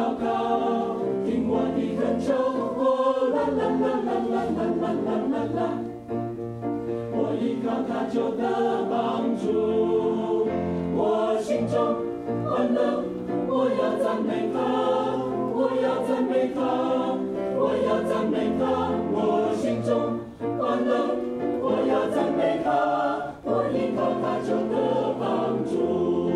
祷告，听我的恳求，哦啦啦啦啦啦啦啦啦啦啦，我依靠他就得帮助，我心中欢乐，我要赞美他，我要赞美他，我要赞美他，我心中欢乐，我要赞美他，我依靠他就得帮助。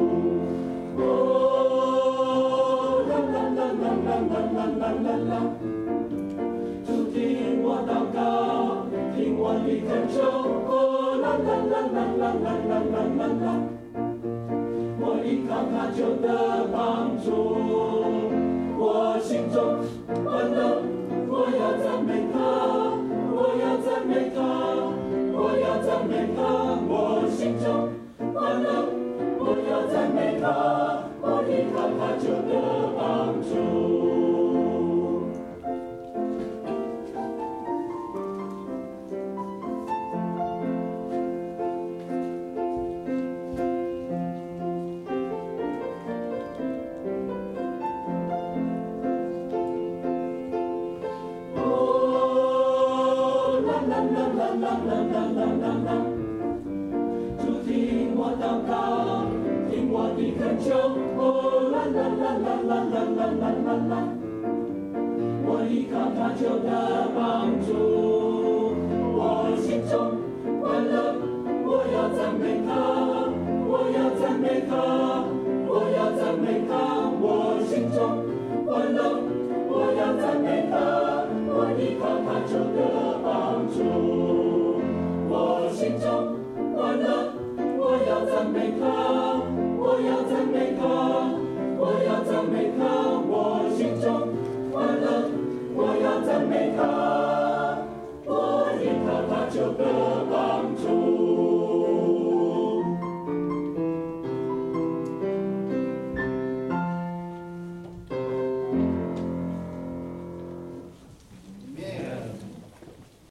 哦，啦啦啦啦啦啦啦啦啦啦，主听我祷告，听我的恳求，哦，啦啦啦啦啦啦啦啦啦啦，我依靠他就得帮助，我心中欢乐，我要赞美他，我要赞美他，我要赞美他，我心中欢乐，我要赞美他，我依靠他就得帮助。主听我祷告，听我的恳求，哦啦啦啦啦啦啦啦啦啦啦，我依靠他就得帮助，我心中欢乐，我要赞美他，我要赞美他，我要赞美他，我心中欢乐，我要赞美他，我依靠他就得帮助，我心中